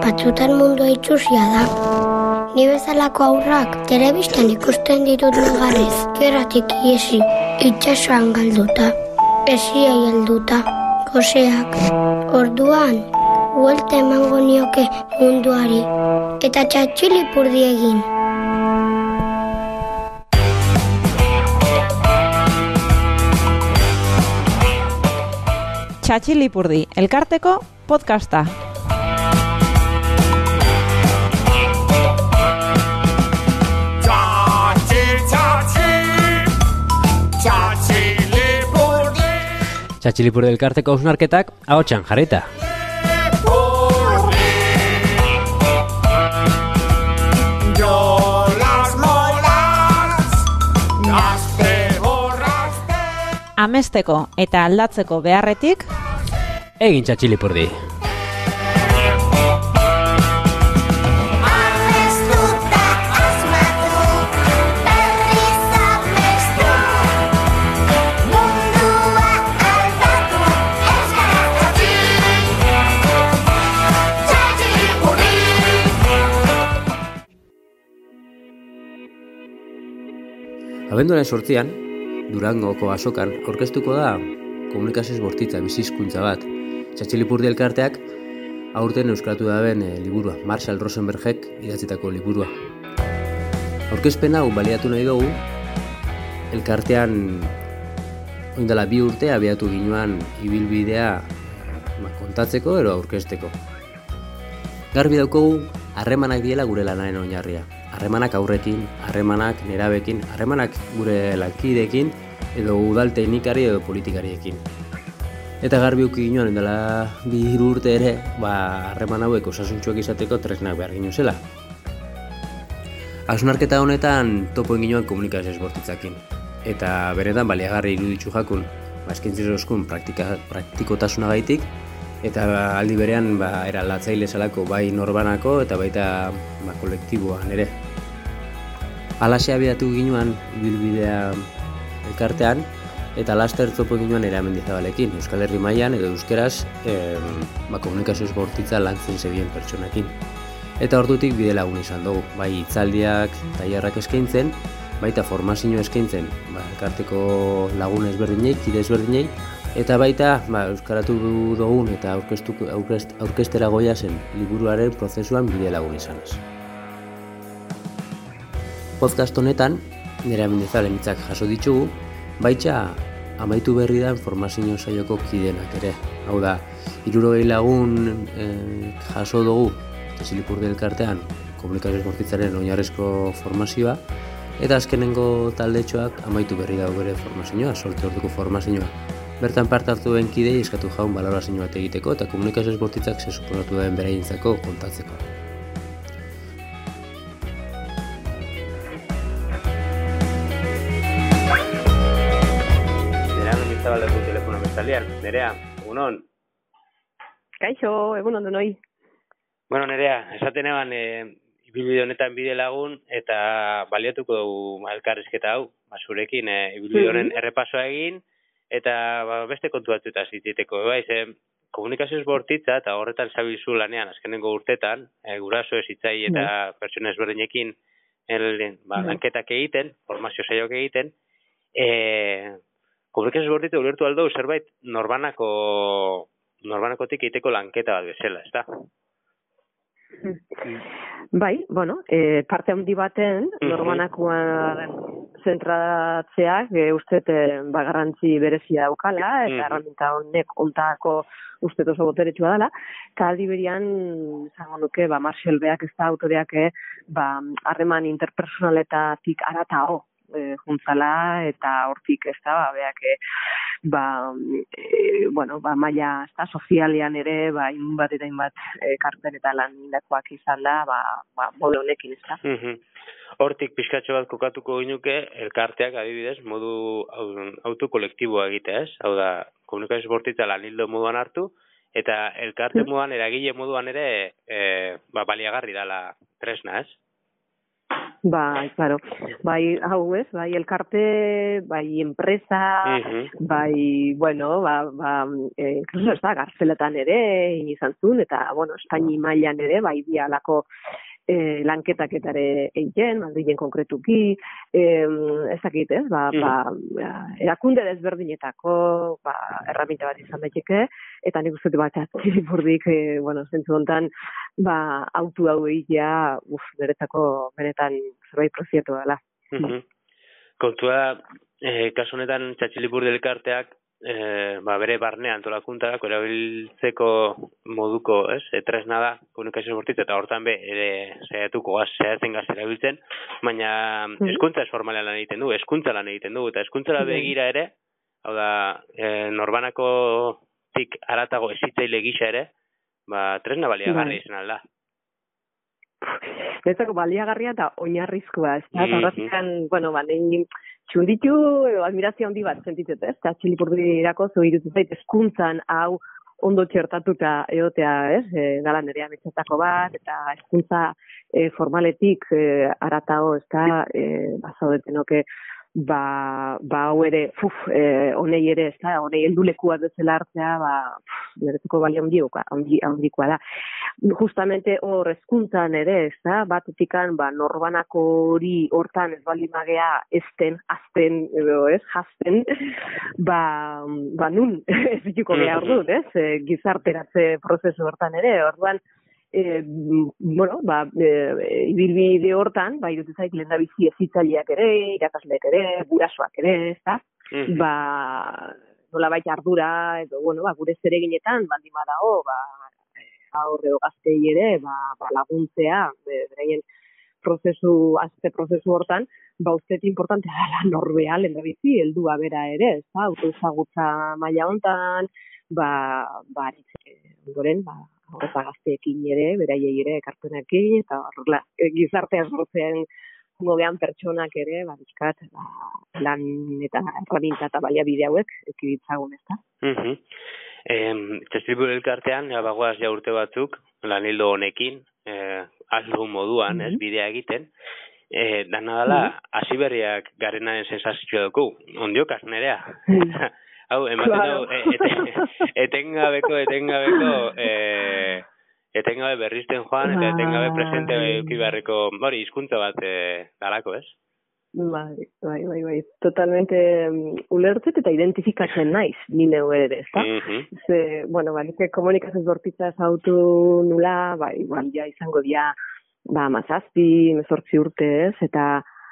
batzutan mundua itxusia da. Ni bezalako aurrak telebistan ikusten ditut negarrez, gerratik iesi, itxasoan galduta, esiai helduta, goseak. Orduan, buelta emango nioke munduari, eta txatxilipurdi egin. Txatxilipurdi, elkarteko podcasta. Txatxilipurdi elkarteko hausnarketak ahotsan jarrita. Amesteko eta aldatzeko beharretik Egin txatxilipurdi. Abenduaren 8an, Durangoko azokan aurkeztuko da komunikazioz bortitza bizizkuntza bat. Txatxilipurdi elkarteak aurten euskaratu daben liburua, Marshall Rosenbergek idatzitako liburua. Aurkezpen hau baliatu nahi dugu, elkartean oindala 2 urte abiatu ginoan ibilbidea kontatzeko ero aurkezteko. Garbi daukogu, harremanak diela gure lanaren oinarria. Harremanak aurrekin, harremanak nerabekin, harremanak gure lankideekin, edo udal teknikari edo politikariekin. Eta garbi uki ginoan, dela 2 urte ere, harreman hauek osasuntxuak izateko tresnak behar gino zela. Hausnarketa honetan topo ginoan komunikazioz bortitzakin. Eta benetan baliagarri iruditzu jakun, eskaintzizozkun praktikotasunagaitik, eta aldi berean eraldatzaile zelako bai norbanako eta baita kolektiboan ere. Alaxe abiatu ginoan ibilbidea elkartean, eta laster topo ginoan Nerea Mendizabalekin, Euskal Herri mailan edo euskeraz komunikazioz bortitza lantzen zebien pertsonakin. Eta ordutik bide lagun izan dugu, bai hitzaldiak, tailerrak eskaintzen, baita formazio eskaintzen, elkarteko lagun ezberdinei, kide ezberdinei, eta baita euskaratu dugun eta aurkeztera goia zen liburuaren prozesuan bide lagun izanaz. Podcast honetan, Nerea Mendizabalen hitzak jaso ditugu, baita amaitu berri da formazio saioko kidenak ere. Hau da, 60 lagun jaso dugu Txatxilipurdi elkartean komunikazioz bortitzaren oinarrizko formazioa, eta azkenengo taldetxoak amaitu berri dago bere formazioa, 8 orduko formazioa. Bertan parte hartu duen kidei eskatu jaun balorazio bat egiteko eta komunikazioz bortitzak ze suposatu den beraientzako kontatzeko. Nerea Mendizabaleku telefono bestalian. Nerea, egunon? Kaixo, egunon denoi. Bueno, Nerea, esaten eban ibilbide honetan bide lagun eta baliatuko dugu elkarrizketa hau, zurekin ibilbide honen errepasoa egin, eta beste kontu batzuetaz hititeko, komunikazioz bortitza eta horretan zabilzu lanean azkenengo urtetan, guraso ez hitzai eta pertsona ezberdinekin lanketak egiten, formazio saioak egiten, komunikazioz bortitza ulertu aldo zerbait norbanakotik egiteko lanketa bat bezala, ez da? Bai, parte handi baten norbanakoan zentratzeak uste garrantzi berezia daukala, eta herramienta honek ontako uste oso boteretsua dela, eta aldi berian, zango nuke, Marshall beak ez da autoreak harreman interpersonaletatik aratao juntzala, eta hortik ez da, beak maila sozialean ere, inbat eta inbat karpen eta lan indakoak izan da, modu honekin ez da. Hortik pixkatxo bat kokatuko ginuke, elkarteak adibidez, modu autokolektiboa egitea, ez? Hau da, komunikazioz bortitza lan hildo moduan hartu, eta elkarte moduan, eragile moduan ere, baliagarri dala tresna, ez? Bai, claro. Bai, hau ez, bai, elkarte, bai, enpresa, bai, bueno, incluso ez da, Gartzeletan ere, izan zuen, eta, bueno, Espaini mailan ere, bai, bialako lanketak etare egiten, Madrilen konkretuki, ezakit ez, erakunde desberdinetako, erraminta bat izan daiteke, eta nik uste bat Txilipurdik, zentzu hontan, autu hau egitea, niretzako benetan zerbait proziatu dela. Kontua, kasu honetan Txatxilipurdi elkarteak, bere barne antolakuntak erabiltzeko moduko, tresna da komunikazio bortitza, eta hortan ere zehatzen gaz erabiltzen, baina hezkuntza formalean lan egiten du, hezkuntza lan egiten du, eta hezkuntzara begira ere, hau da, norbanakotik haratago hezitzaile gisa ere, tresna baliagarria izan alda. Netzako baliagarria eta oinarrizkoa, ez da, horretzen, nein txunditu, admirazio handi bat sentitzen, ez? Eta Txilipurdirako iruditzen zait, hezkuntzan hau ondo txertatuta egotea, ez? Gala nerea metxetako bat, eta hezkuntza formaletik haratago, ez da, zaudetenoke, hau ere, honei ere, ez da, honei heldulekua bezala hartzea, niretzeko balio handikoa da. Justamente hor hezkuntzan ere, ez da, batetikan, norbanako hori hortan ez bali magea azten, edo ez, jazten, nun ez dituko geha ordut, ez, gizarteratze prozesu hortan ere, orduan, ibilbide hortan, iruditzen zait lehendabizi hezitzaileak ere, irakasleak ere, gurasoak ere, ez da, nolabait ardura, edo, gure zereginetan, baldin badago, aurre gaztei ere, laguntzea, beraien azte prozesu hortan, ustet importantea dela norbea lehendabizi, heldua bera ere, ez da, autoezagutza maila hontan, ondoren, horreta gazteekin ere, beraiei ere, ekarpenekin, eta gizartea sortzen gogean pertsonak ere, bizkat, lan eta erraminta eta baliabide hauek ekibitzagun, ez da? Txilipur elkartean, bagoaz ja urte batzuk, lan hildo honekin, algun moduan, ez bidea egiten, dana dela, hasi berriak garenaren sensazioa dugu, ondiokaz nerea. Hau, ematen dugu, etengabe berrizten joan, eta etengabe presente eukibarreko, hizkuntza bat dalako, ez? Bai, totalmente ulertzet eta identifikatzen naiz, nire ere, ez da? Nik komunikazioz bortitza ezautu nula, ja izango dia, 17 urte, ez, eta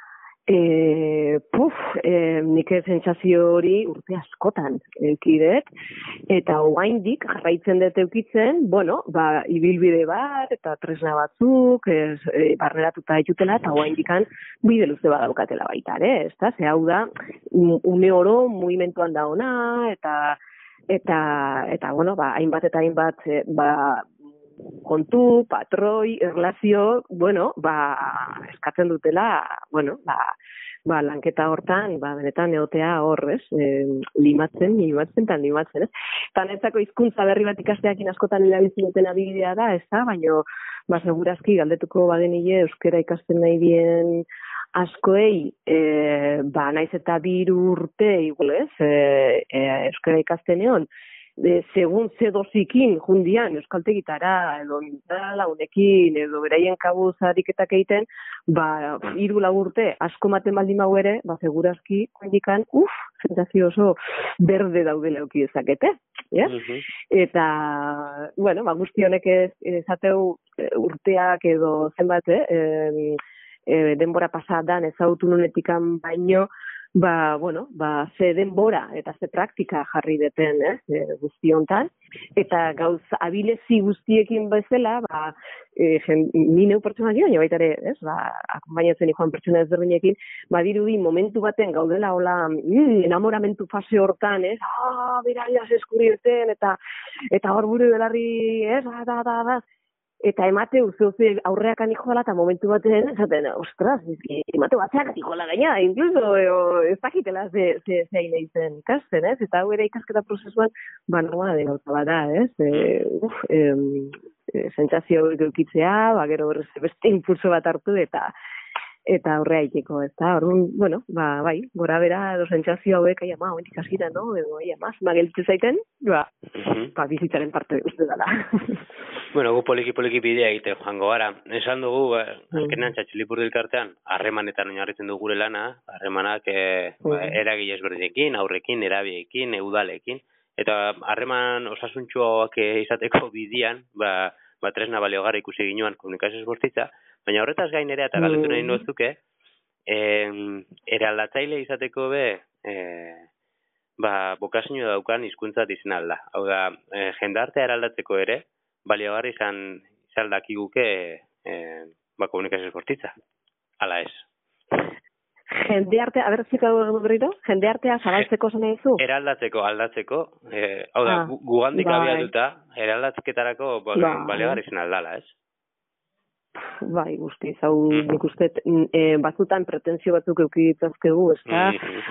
nik sentsazio hori urte askotan eukidet, eta oraindik jarraitzen dut eukitzen, ibilbide bat, eta tresna batzuk, barneratuta ditutela, eta oraindikan bide luze bat daukatela baita, ez da? Ze hau da, une oro mugimenduan da ona, eta hainbat eta hainbat, kontu, patroi, erlazio, eskatzen dutela, lanketa hortan, benetan egotea horrez, limatzen, ez? Eta netzako hizkuntza berri bat ikasteakin askotan erabiltzen duten adibidea da, ez da? Baina, segurazki galdetuko badenile euskera ikasten nahi dien askoei, naiz eta 2 urte, euskera ikasten egon, segun ze dosikin jundian euskaltegitara, edo launekin, edo beraien kabuz ariketak egiten, 3-4 urte asko maten baldin mau ere, segurazki, handikan, sentsazio oso berde daudela euki dezakete. Eta, guzti honek esateu urteak edo zenbat, denbora pasadan ezautu nunetikan baino, ze denbora eta ze praktika jarri deten, guzti hontan, eta gauz abilezi guztiekin bezala, ni neu pertsona dira, baita ere, akompainatzen joan pertsona ezberdinekin, dirudi momentu baten gaudela hola enamoramentu fase hortan, beraiaz eskurri eten, eta hor buru belarri, eta emate uze aurreakan ikola eta momentu baten, esaten, ostras, emate batzeak ikola gaina, incluso, ez dakitela zein eizen ikasten, ez? Eta hau ere ikasketa prozesuan, noa de gauza bada, ez? Sentsazio eukitzea, gero beste impulso bat hartu, eta eta aurrea iteko, ez da? Orduan, bueno, bai, gora bera edo sentsazio hauek, hoendik hasita, no? Edo, gelditzen zaiten, bizitzaren parte uste dela. Bueno, gu poliki bidea egite joango gara. Esan dugu, azkenean Txatxilipurdi elkartean, harremanetan oinarritzen dugu gure lana, harremanak eragile ezberdinekin, aurrekin, nerabiekin, udalekin, eta harreman osasuntsuak izateko bidian, tresna baliogarri ikusi ginoan komunikazio bortitza, baina horretaz gain ere, eta galdetu nahi nozuke, eraldatzaile izateko bokazio daukan hizkuntza izan alda. Hau da, jendartea eraldatzeko ere, baliogarri izan dakiguke komunikazio bortitza. Hala ez. Jendeartea, jendeartea zabaltzeko zen egizu? Eraldatzeko, aldatzeko, hau da, gugandik abiatuta, eraldatzeketarako baliogarri izan aldala, ez? Bai, guztiz, hau nik uste batzutan pretensio batzuk eukiditzazkegu, ez da?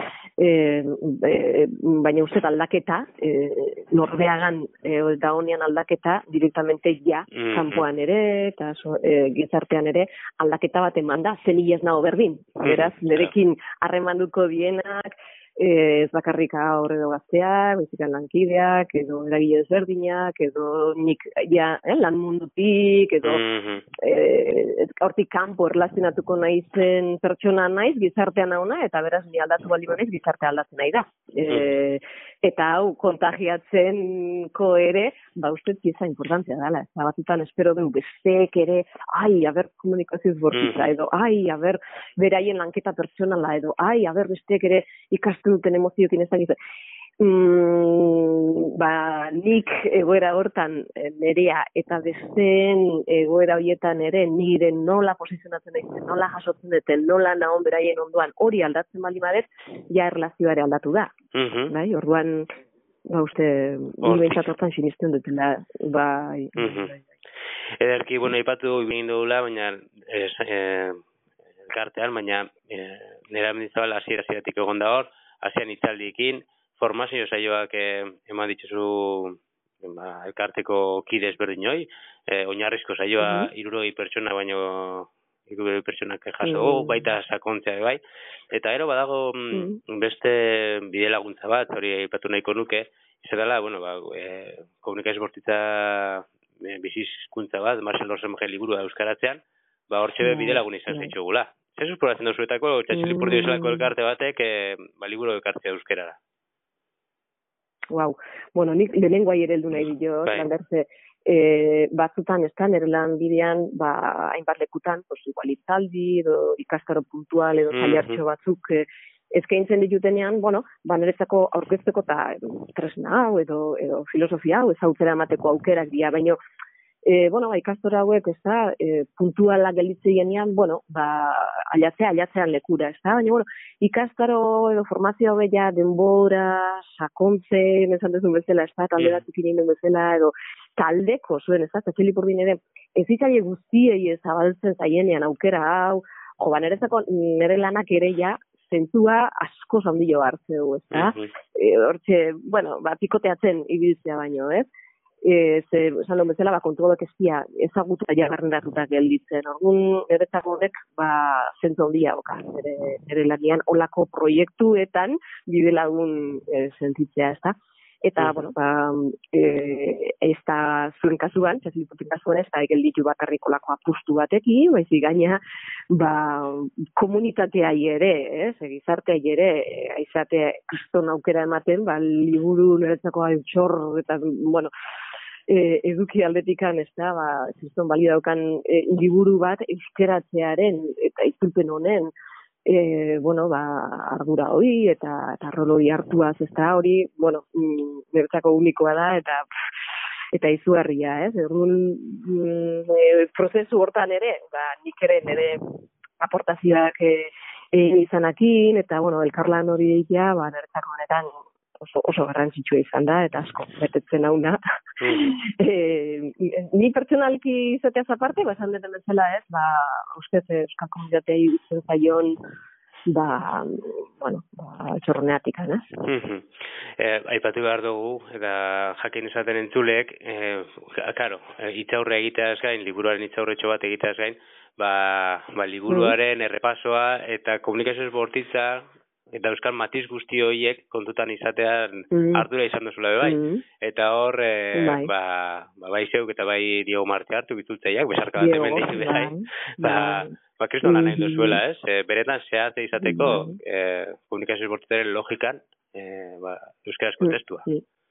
Baina uste aldaketa, norbeagan eta honian aldaketa, directamente kanpoan ere, eta gizartean ere, aldaketa bat eman da, zenilez nago berdin. Beraz, nerekin harremanduko dienak, ez bakarrik aurre edo gazteak, bezikan lankideak, edo eragile ezberdinak, edo nik lan mundutik, edo hortik kanpo erlazionatuko naizen pertsona naiz, gizartean hauna, eta beraz ni aldatu baldin naiz, gizartea aldatzen nahi da. Eta hau kontagiatzenko ere, uste pieza importantzia dela. Batzutan espero dugu besteek ere, komunikazioz bortitza, edo, beraien lanketa pertsonala, edo, besteek ere ikasten duten emozioekin ez dakizu. Nik egoera hortan nerea eta besteen egoera horietan ere nire nola posizionatzen daizten, nola jasotzen duten, nola nahon beraien ondoan hori aldatzen baldin badet, erlazioa ere aldatu da. Orduan, uste, ni behintzat hortan sinisten dutela, Ederki, ipatu egin dugula, baina elkartean, baina nera mendizabal hasieratik egon da hor, hasian itzaldiekin, formazio saioak eman ditzuzu elkarteko kide ezberdinoi, oinarrizko saioa 60 pertsona baino 60 pertsonak jaso, baita sakontzea bai. Eta gero badago beste bide laguntza bat, hori aipatu nahiko nuke, izan dela, komunikazio bortitza bizizkuntza bat, Marcel Rosenberg liburua euskaratzean, hortxe bide lagun izan zaitxugula. Zer suspuratzen duzuetako, Txatxilipurdi bezalako elkarte batek, liburu ekartzea euskarara? Nik lehenengoa ere heldu nahi dio, landerze, batzutan ez da, nire lan bidean, hainbat lekutan, igual itzaldi, edo ikastaro puntual, edo zailartxo batzuk eskaintzen ditutenean, niretzako aurkezteko eta tresna hau, edo filosofia hau, ezagutzera emateko aukerak dira, baina ikastora hauek, ez da, puntuala gelitze genean, alatzean lekura, ez da, baina, ikastaro edo formazio hau denbora, sakontze, esan duzun bezala, ez da, talde batzuk inen bezala, edo taldeko zuen, ez da, Txatxilipurdin ere, ez itzaile guztiei zabaltzen zaienean aukera hau, niretzako nire lanak ere zentzua asko zandio hartzeu, ez da, hortxe, pikoteatzen ibiltzea baino, ez? Esan duen bezala, kontu hauek eztia ezagutu eta garrendatuta gelditzen. Orduan, niretzako horrek, zentzu handia oka. Nire lanian, olako proiektuetan bide lagun sentitzea, ez da. Eta, ez da zuen kasuan, Txatxilipurdin kasuan, ez da gelditu bakarrik olako apustu batekin, baizik gaina, komunitatea ere, gizartea ere, aizatea kriston aukera ematen, liburu niretzako altxor, eta, eduki aldetikan, ez da, kriston bali daukan liburu bat euskeratzearen eta itzulpen honen ardura hori eta rol hori hartuaz, ez da, hori, niretzako unikoa da, eta izugarria, ez? Prozesu hortan ere, nik ere nire aportazioak izanakin, eta, elkarlan hori egitea, niretzako honetan oso garrantzitsua izan da, eta asko betetzen hauna. Ni pertsonalki izateaz aparte, esan deten bezala ez, ustez euskal komunitatea iruditzen zaion txorroneatik, ez? Aipatu behar dugu, eta jakin esaten entzulek, itzaurre egiteaz gain, liburuaren itzaurretxo bat egiteaz gain, liburuaren errepasoa eta komunikazio bortitza eta euskal matiz guzti horiek kontutan izatean ardura izan duzula bai. Eta hor, bai zeuk eta bai Diego Marte hartu bitultzeiak, besarka bat hemen ditu kriston lan nahi duzuela, ez? Beretan zehatze izateko komunikazio bortitzaren logikan euskaraz kontestua.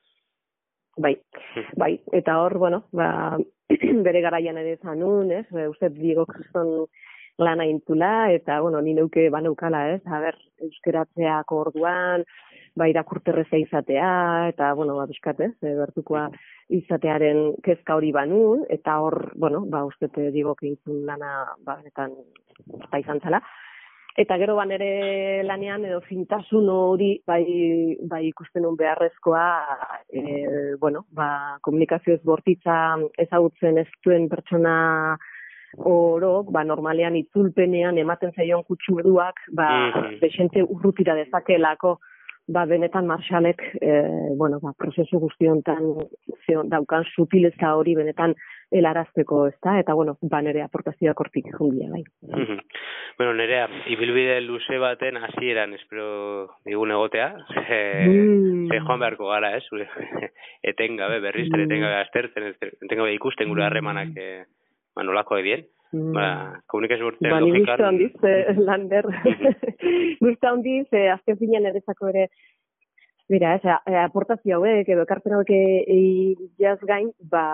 Bai, eta hor, bere garaian ere zanun, ez? Uste Diego kriston lana intula, eta, ni neuke banaukala, ez? Euskaratzeak orduan, irakurterreza izatea, eta, biskat, ez? Bertukoa izatearen kezka hori banun, eta hor, uste Diego keintzun lana, benetan, izan zala. Eta gero ere lanean, edo fintasun hori, ikusten un beharrezkoa, komunikazio ez bortitza ezagutzen ez duen pertsona oro, normalean itzulpenean ematen zaion kutsueduak, desente urrutira dezakelako, benetan Marshallek, prozesu guztiontan daukan sutileza hori benetan helarazteko, ezta? Eta, nire aportazioak hortik jungia, bai. Nerea, ibilbide luze baten hasieran espero digun egotea, ze joan beharko gara, ez? Etengabe, berriz, etengabe aztertzen, etengabe ikusten gure harremanak nolako edien. Komunikazio bortitzaren logikan... Ni guzti handiz, Lander. Guzti handiz, azken finean erezako ere, aportazio hauek, edo ekarpen hauek jaz gain,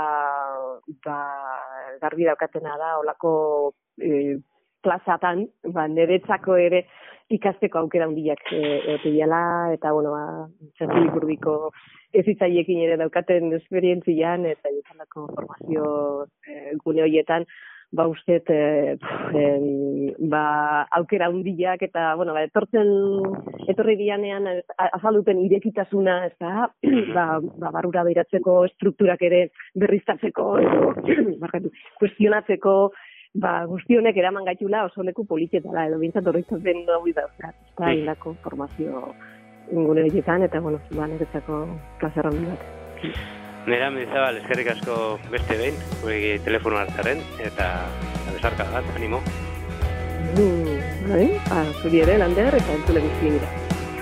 garbi daukatena da, olako plazatan, niretzako ere ikasteko aukera handiak egotiala, eta, txatziliburbiko ezitzaiekin ere daukaten esperientzian, eta izanako formazio gune horietan, ustet, aukera handiak, eta, etorri dianean, azalduten irekitasuna, ez da, barrura behiratzeko strukturak ere berriztatzeko, kuestionatzeko, guztionek eraman gaitula oso leku politiketala, edo bintzat horretzatzen hori dauzkat, ez da, indako formazio ingune horietan, eta, niretzako plazera handi bat. Nera, Mendizabal, eskerrik asko beste behin, gure telefono hartzaren, eta besarka bat, animo. Zuri ere, Lander, eta entzule guztien dira.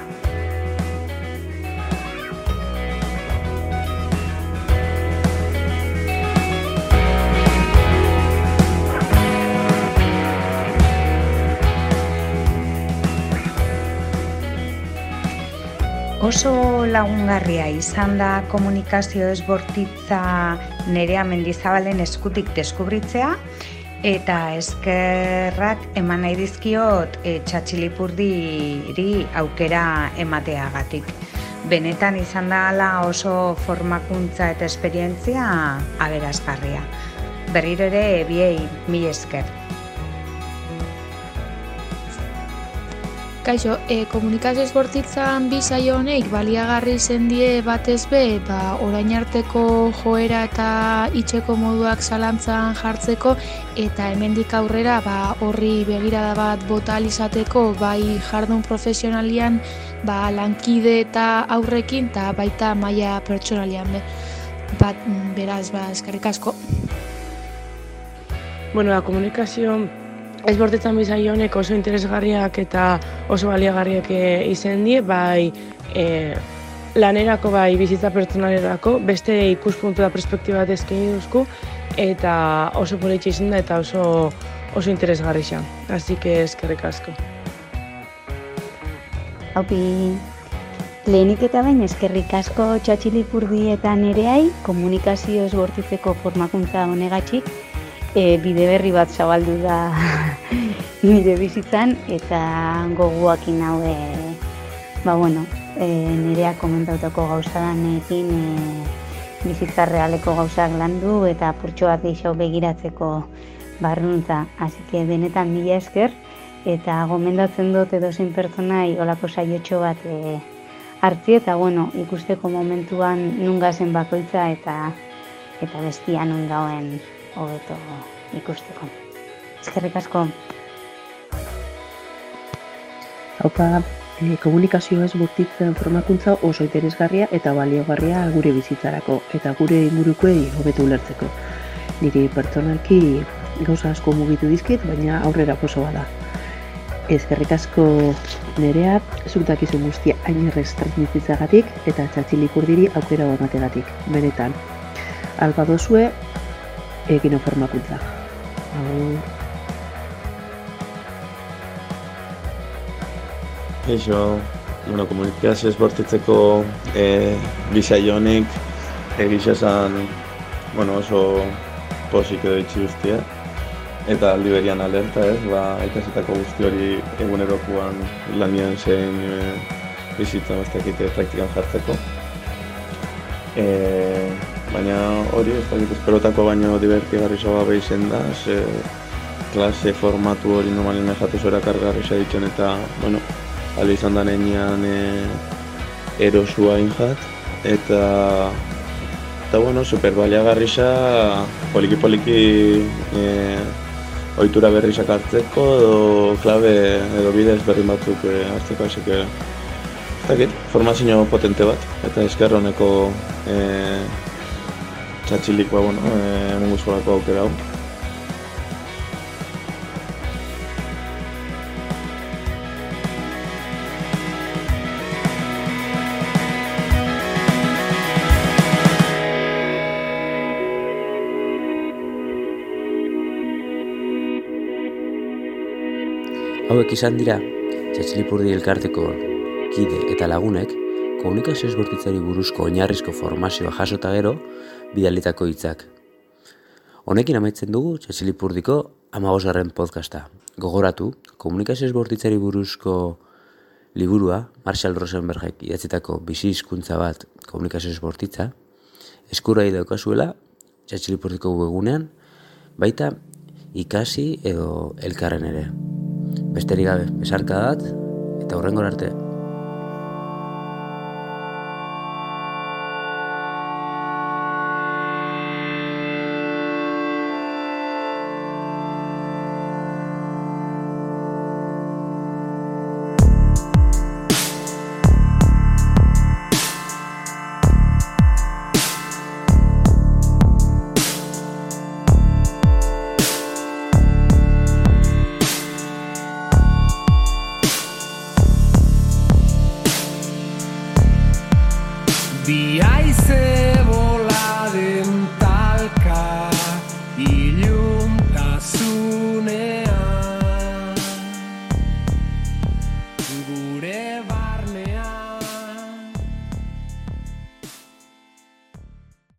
Oso lagungarria izan da komunikazio ez bortitza Nerea Mendizabalen eskutik deskubritzea, eta eskerrak eman nahi dizkiot Txatxilipurdiri aukera emateagatik. Benetan izan da ala oso formakuntza eta esperientzia aberasgarria. Berriro ere biei mil esker. Kaixo, komunikazio bortitzan bi saio honek baliagarri zen die batez be, orain arteko joera eta itxeko moduak zalantzan jartzeko, eta hemendik aurrera horri begirada bat bota izateko, bai jardun profesionalian, lankide eta aurrekin, eta baita maila pertsonalian be. Beraz, eskerrik asko. Komunikazio ez bortitzan bizai honek oso interesgarriak eta oso baliagarriak izan die, bai lanerako, bai bizitza pertsonalerako, beste ikuspuntu da perspektiba bat eskaini duzku, eta oso politxe izan da eta oso interesgarri xan. Así que eskerrik asko. Haupi, lehenik eta bain eskerrik asko Txatxilipurdi eta Nereai komunikazio ez bortitzeko formakuntza honegatik, bide berri bat zabaldu da nire bizitzan, eta goguakin haue, Nerea komentautako gauza danekin bizitza realeko gauzak landu, eta purtsoak geixau begiratzeko barruntza. Así que benetan mila esker, eta gomendatzen dut edozein pertsonai olako saiotxo bat hartzi, eta ikusteko momentuan nungazen bakoitza, eta bestia nun dauen hobeto ikusteko. Eskerrik asko. Haupa, komunikazioa ez bortitzen formakuntza oso interesgarria eta baliogarria gure bizitzarako eta gure ingurukoei hobeto ulertzeko. Niri pertsonalki gauza asko mugitu dizkit, baina aurrera poso bada. Eskerrik asko Nerea, zuk dakizun guztia hain errez transmititzagatik eta Txatxilipurdiri aukera emategatik. Benetan, alba dozue, egin formakuntza. Eixo, komunikazio bortitzeko bisaio honek egisa esan oso posik edo itxi guztia. Eta aldi berian alerta ez, ikasetako guzti hori egunerokoan lanien zein bizitzen bestekite praktikan jartzeko. Baina hori ez dakit esperotako baino divertigarri soa behizen da, klase formatu hori normalien jatu zora kargarri ditzen eta, alde izan da nenean erosua injat, eta super baliagarrisa poliki ohitura berriak hartzeko edo klabe edo bide ezberdin batzuk hartzeko, así ez dakit, formazio potente bat, eta esker honeko Txatxilikoa, munguzkolako aukera hau. Hauek izan dira, Txatxilipurdi elkarteko kide eta lagunek komunikazio bortitzari buruzko oinarrizko formazioa jasota gero bidalitako hitzak. Honekin amaitzen dugu Txatxilipurdiko 15. podcasta. Gogoratu, komunikazio bortitzari buruzko liburua Marshall Rosenbergek idatzitako bizi hizkuntza bat komunikazio bortitza eskurai daukazuela Txatxilipurdiko webgunean, baita ikasi edo elkarren ere. Besterik gabe, besarka dat, eta hurrengora arte. The ice